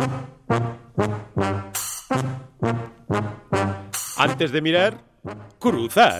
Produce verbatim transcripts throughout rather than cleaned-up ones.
Antes de mirar, cruzar.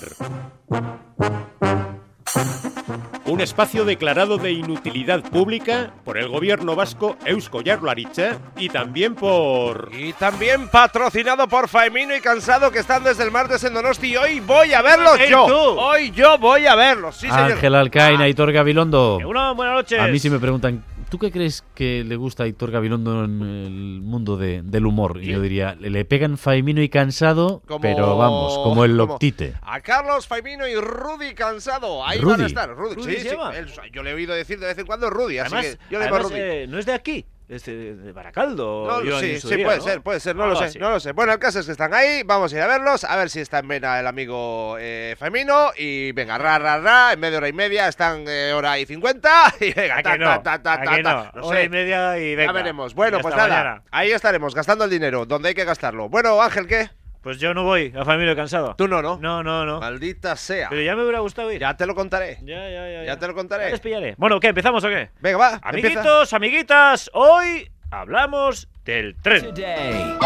Un espacio declarado de inutilidad pública por el gobierno vasco Eusko Jaurlaritza y también por... Y también patrocinado por Faemino y Cansado, que están desde el martes en Donosti, y hoy voy a verlos yo. Tú. Hoy yo voy a verlos, sí señor. Ángel Alcaín, Aitor Gabilondo. Uno, buenas noches. A mí sí me preguntan, ¿tú qué crees que le gusta a Aitor Gabilondo en el mundo de, del humor? Y yo diría, le pegan Faemino y Cansado, Como- pero vamos, como el como- Loctite. A Carlos Faemino y Rudy Cansado, ahí Rudy. van a estar. Rudy, ¿Rudy sí, se sí. llama? Él- yo le he oído decir de vez en cuando Rudy, así Además, que yo le llamo además, Rudy. eh, no es de aquí, es de, de Baracaldo. No, yo sí, en su sí, día, puede ¿no? ser, puede ser, no Algo lo sé, así. no lo sé. Bueno, el caso es que están ahí, vamos a ir a verlos, a ver si está en vena el amigo eh, Faemino, y venga, ra, ra, ra, en media hora y media, están eh, hora y cincuenta, y venga, ¿A ta, que no? ta, ta, ta, ¿A ta, que ta, no? no Hora sé. y media y venga. Ya veremos. Bueno, Y pues hasta nada, mañana. ahí estaremos, gastando el dinero, donde hay que gastarlo. Bueno, Ángel, ¿qué? Pues yo no voy a Faemino y Cansado. Tú no, ¿no? No, no, no. Maldita sea. Pero ya me hubiera gustado ir. Ya te lo contaré. Ya, ya, ya. Ya te lo Ya contaré. les pillaré. Bueno, ¿qué? ¿Empezamos o qué? Venga, va. Amiguitos, empieza. amiguitas, hoy hablamos del tren. Today,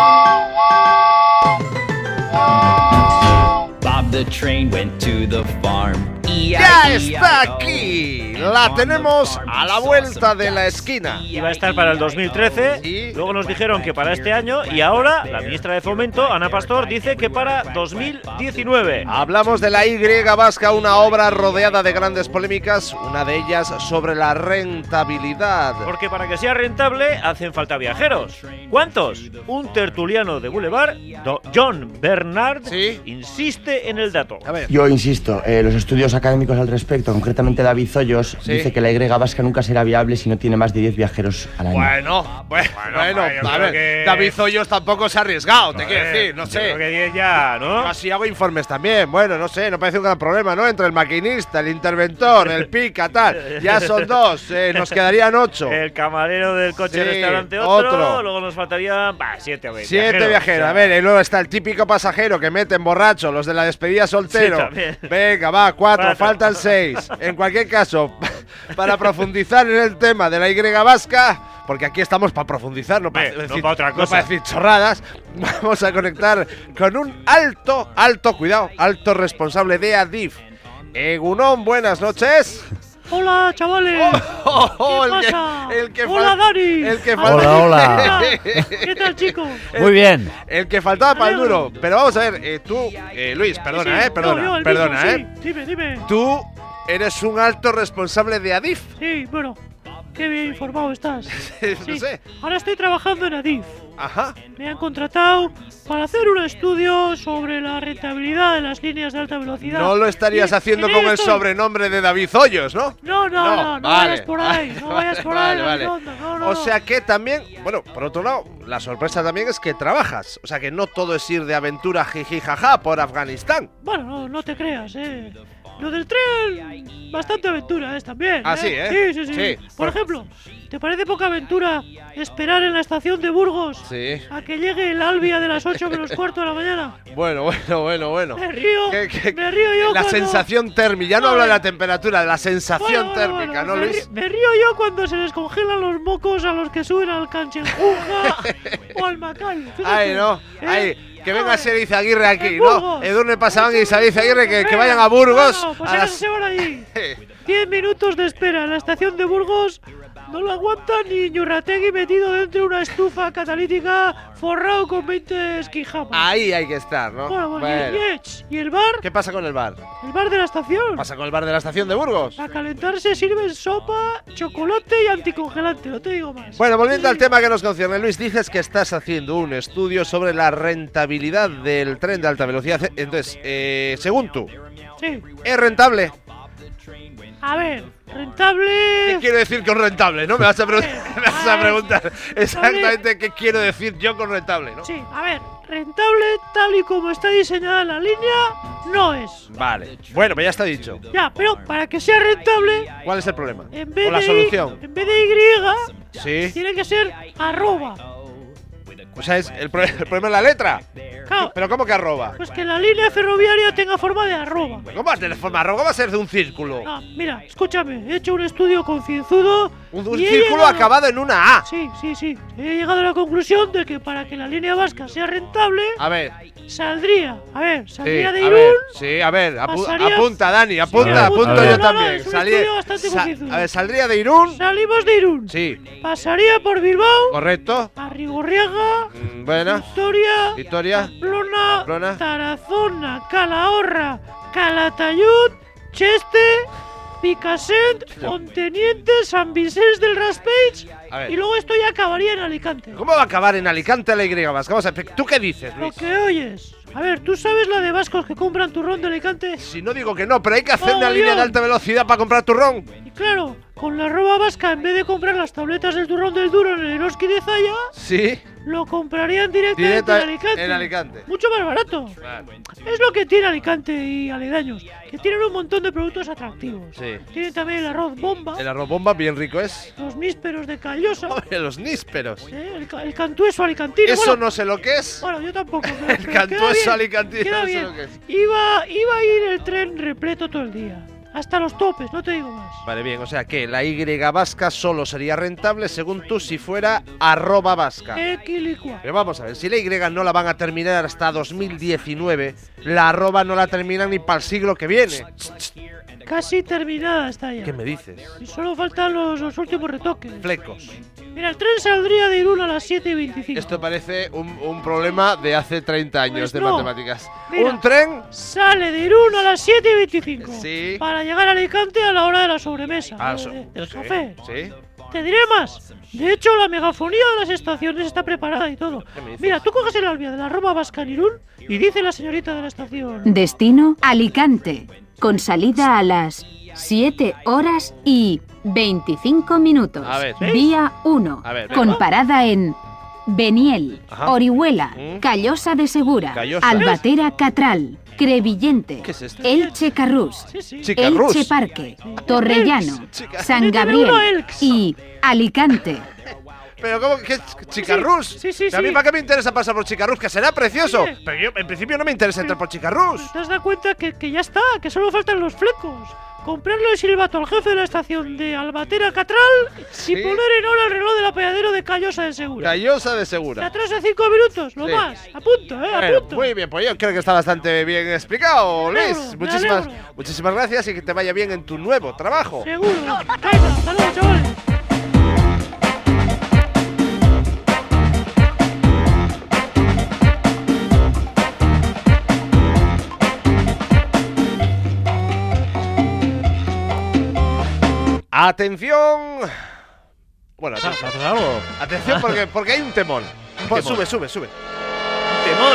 Bob the train went to the farm. Ya está aquí. La tenemos a la vuelta de la esquina. Iba a estar para el dos mil trece, Y- luego nos dijeron que para este año y ahora la ministra de Fomento, Ana Pastor, dice que para dos mil diecinueve. Hablamos de la Y vasca, una obra rodeada de grandes polémicas, una de ellas sobre la rentabilidad. Porque para que sea rentable hacen falta viajeros. ¿Cuántos? Un tertuliano de Boulevard, Do- John Bernard, Sí. insiste en el dato. A ver. Yo insisto, eh, los estudios académicos al respecto, concretamente David Zoyos, Sí. dice que la Y vasca nunca será viable si no tiene más de diez viajeros al año. Bueno, bueno, bueno, yo a creo ver, que- David Zoyos tampoco se ha arriesgado, te quiero Eh, decir, no yo sé. creo que diez ya, ¿no? Yo así hago informes también, bueno, no sé, no parece un gran problema, ¿no? Entre el maquinista, el interventor, el pica, tal, ya son dos, eh, nos quedarían ocho. El camarero del coche Sí, restaurante otro, otro. luego nos faltarían bah, siete o veinte. Siete viajeros, a ver, y luego está el típico pasajero que meten borracho, los de la despedida soltero. Sí, también. Venga, va, cuatro, Cuatro. faltan seis. En cualquier caso, para profundizar en el tema de la Y vasca, porque aquí estamos para profundizar, no para Eh, no decir, pa' otra no cosa. para decir chorradas, vamos a conectar con un alto, alto, cuidado, alto responsable de Adif. Egunon, buenas noches. Hola, chavales. Oh, oh, ¿Qué el que- pasa? el que Hola, fal- Dani. el que Hola, Hola, hola. ¿Qué tal, chicos? Muy bien. El que faltaba para el duro. Pero vamos a ver, eh, tú, eh, Luis, perdona, Sí, eh, perdona, no, yo, el perdona, mismo, eh. sí. Dime, dime. Tú eres un alto responsable de Adif. Sí, bueno, qué bien informado estás. No Sí. sé. Ahora estoy trabajando en Adif. Ajá. Me han contratado para hacer un estudio sobre la rentabilidad de las líneas de alta velocidad. No lo estarías Y- haciendo en con el esto- sobrenombre de David Hoyos, ¿no? No, no, No, no, no, vale, vayas por ahí, no vayas por ahí, vale, vale. Gabilondo, no, no. O sea que también, bueno, por otro lado, la sorpresa también es que trabajas. O sea que no todo es ir de aventura jiji jaja por Afganistán. Bueno, no, no te creas, eh. Lo del tren, bastante aventura es también. Ah, ¿eh? sí, ¿eh? Sí, sí, sí. Sí. Por ejemplo, ¿te parece poca aventura esperar en la estación de Burgos Sí. a que llegue el Albia de las ocho menos cuarto de la mañana? Bueno, bueno, bueno, bueno. Me río, ¿Qué- qué- me río yo La cuando- sensación térmica, ya no No, hablo de eh. la temperatura, de la sensación Bueno, bueno, térmica, bueno, ¿no, me Luis? ri- Me río yo cuando se les congelan los mocos a los que suben al Canchenjunga o al Macal. Fíjate, Ay, no, ¿eh? ay, que venga Ay, Ser Izaguirre aquí, en ¿no? Burgos. Edurne Pasaban y Sari Izaguirre que, que Venga, vayan a Burgos. bueno, pues a ahora las- se van allí. Diez minutos de espera en la estación de Burgos. No lo aguanta ni Ñurrategui metido dentro de una estufa catalítica forrado con veinte esquijamas. Ahí hay que estar, ¿no? Bueno, bueno, Bueno. y- y, ech, ¿y el bar? ¿Qué pasa con el bar? El bar de la estación. ¿Qué pasa con el bar de la estación de Burgos? Para calentarse sirven sopa, chocolate y anticongelante, no te digo más. Bueno, volviendo al tema que nos concierne, Luis, dices que estás haciendo un estudio sobre la rentabilidad del tren de alta velocidad. Entonces, eh, según tú, Sí. ¿es rentable? A ver, ¿Qué rentable. quiero decir con rentable? ¿No? Me vas a, pre- me vas a A ver, preguntar exactamente qué quiero decir yo con rentable, ¿no? Sí, a ver, rentable tal y como está diseñada la línea, no es. Vale. Bueno, pues ya está dicho. Ya, pero para que sea rentable, ¿Cuál es el problema? en vez ¿O la de solución? Y, en vez de Y, Sí. tiene que ser arroba. O sea, es el, pro- el problema es la letra. Claro, ¿Pero cómo que arroba? pues que la línea ferroviaria tenga forma de arroba. ¿Cómo va a tener forma arroba? ¿Cómo va a ser de un círculo? Ah, mira, escúchame, he hecho un estudio concienzudo Un, un Y he círculo llegado- acabado en una A. Sí, sí, sí. He llegado a la conclusión de que para que la línea vasca sea rentable, A ver, saldría. A ver, sí, saldría de a Irún. ver, sí, a ver, apu- pasaría- apunta, Dani, Sí, apunta, apunto, apunto a yo ver. No, no, también. es un Salí- estudio bastante sa- concienzudo. a ver, saldría de Irún. Salimos de Irún. Sí, Pasaría por Bilbao, correcto. Arrigorriaga, Mm, Bueno, Victoria, Victoria. Pamplona, Pamplona. Tarazona, Calahorra, Calatayud, Cheste, Picassent, Fonteniente, San Vicente del Raspeig. A ver. Y luego esto ya acabaría en Alicante. ¿Cómo va a acabar en Alicante la Y vasca? Vamos a ver, ¿tú qué dices, Lo Luis? que oyes. A ver, ¿tú sabes la de vascos que compran turrón de Alicante? Si no digo que no, pero hay que hacer una Oh, línea yo. de alta velocidad para comprar turrón. Y claro, con la roba vasca, en vez de comprar las tabletas del turrón del duro en el Eroski de Zaya, Sí, lo comprarían directamente Directa en Alicante. en Alicante. Mucho más barato. Es lo que tiene Alicante y aledaños, que tienen un montón de productos atractivos. Sí. Tienen también el arroz bomba, El arroz bomba bien rico es. los nísperos de Callosa, Hombre, los nísperos. ¿eh? el, ca- el cantueso alicantino. Eso bueno, no sé lo que es. bueno, yo tampoco. Pero, El pero cantueso queda bien, alicantino, queda no sé bien. lo que es. Iba, iba a ir el tren repleto todo el día. Hasta los topes, no te digo más. Vale, bien, o sea que la Y vasca solo sería rentable según tú si fuera arroba vasca. Equilicua. Pero vamos a ver, si la Y no la van a terminar hasta dos mil diecinueve, la arroba no la terminan ni para el siglo que viene. Casi terminada está ya. ¿Qué me dices? Y solo faltan los, los últimos retoques. Flecos. Mira, el tren saldría de Irún a las siete y veinticinco. Esto parece un, un problema de hace treinta años Pues de no. matemáticas. Mira. Un tren. Sale de Irún a las siete y veinticinco. Sí. Para llegar a Alicante a la hora de la sobremesa. Ah, de- so- de- del sí, café. Sí. Te diré más. De hecho, la megafonía de las estaciones está preparada y todo. ¿Qué me dices? Mira, tú coges el albia de la Roma Vasca en Irún y dice la señorita de la estación. Destino Alicante, con salida a las siete horas y veinticinco minutos. A ver. Vía uno, A ver, venga. con parada en Beniel, Ajá. Orihuela, Mm. Callosa de Segura, Callosa. Albatera Catral, Crevillente, ¿Qué es esto? Elche Carrús, Sí, sí. Chicarrús. Elche Parque, Torrellano, Chica- San Méteme Gabriel uno, Elx. y Alicante. Pero ¿cómo que Chicarrús? Sí, sí, sí, ¿A mí sí. para qué me interesa pasar por Chicarrús? Que será precioso. Oye. Pero yo en principio no me interesa entrar por Chicarrús. ¿Te has dado cuenta que, que ya está? Que solo faltan los flecos. Comprarle el silbato al jefe de la estación de Albatera Catral Sí. y poner en hora el reloj del apeadero de Callosa de Segura. Callosa de Se Segura. atrasa cinco minutos, lo Sí. más. A punto, eh, a Bueno, punto. muy bien, pues yo creo que está bastante bien explicado, Me Luis. alegro, me Muchísimas, alegro. muchísimas gracias y que te vaya bien en tu nuevo trabajo. Seguro. Venga, hasta luego, chavales. Atención. Bueno, ¿Pasa atención, pasa algo? atención porque, porque hay un temón. Pues temón. sube, sube, sube. ¡Temón!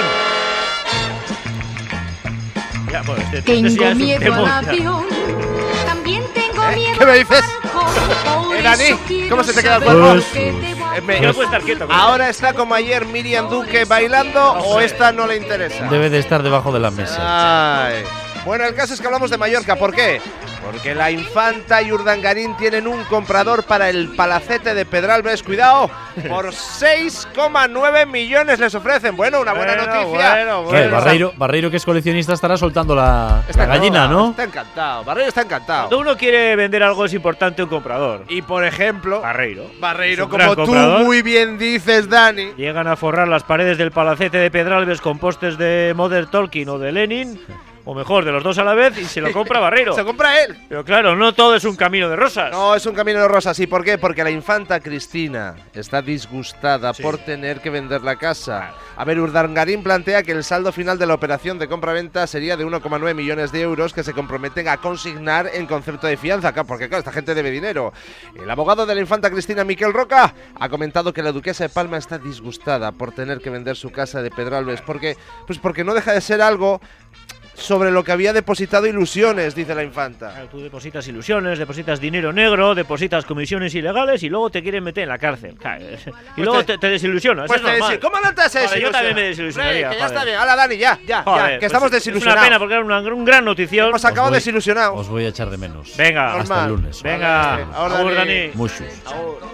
Ya, bueno, este, este sí ya Tengo es un miedo temón, al ya. avión. También tengo ¿Eh? miedo ¿Qué me al dices? barco, por Eh, Dani, eso quiero ¿cómo se te queda el saber cuerpo? lo que debo Eh, me- Yo no puedo estar quieto. con ¿Ahora está como ayer Miriam Duque bailando o esta no le interesa? Debe de estar debajo de la mesa. Ay. Bueno, el caso es que hablamos de Mallorca. ¿Por qué? Porque la Infanta y Urdangarín tienen un comprador para el palacete de Pedralbes. Cuidado, por seis coma nueve millones les ofrecen. Bueno, una buena Bueno, noticia. bueno, ¿Qué? bueno. Barreiro, Barreiro, que es coleccionista, estará soltando la, Está la gallina, encantado, ¿no? Está encantado. Barreiro está encantado. Cuando uno quiere vender algo es importante un comprador. Y por ejemplo, Barreiro. Barreiro, Es un gran como tú comprador. muy bien dices, Dani. Llegan a forrar las paredes del palacete de Pedralbes con postes de Modern Tolkien o de Lenin, o mejor, de los dos a la vez, y se lo compra Barreiro. Se compra él. Pero claro, no todo es un camino de rosas. No, es un camino de rosas. ¿Y por qué? Porque la infanta Cristina está disgustada Sí. por tener que vender la casa. A ver, Urdangarín plantea que el saldo final de la operación de compra-venta sería de uno coma nueve millones de euros que se comprometen a consignar en concepto de fianza, acá, porque claro, esta gente debe dinero. El abogado de la infanta Cristina, Miquel Roca, ha comentado que la duquesa de Palma está disgustada por tener que vender su casa de Pedralbes, porque, pues porque no deja de ser algo sobre lo que había depositado ilusiones, dice la infanta. Claro, tú depositas ilusiones, depositas dinero negro, depositas comisiones ilegales y luego te quieren meter en la cárcel. Claro, y luego te- te, te desilusionas. Pues es te normal. desi- ¿Cómo no te has Joder, yo desilusionado? también me desilusionaría, Hombre, que ya joder. está bien. Hala, Dani, ya, ya, Joder, ya, que pues estamos es- desilusionados. Es una pena porque era una, un gran notición. Hemos acabado Os voy- desilusionados. Os voy a echar de menos. Venga, Normal. Hasta el lunes. venga, Vale, ahora agur, Dani. Dani. Muchos. Ahora.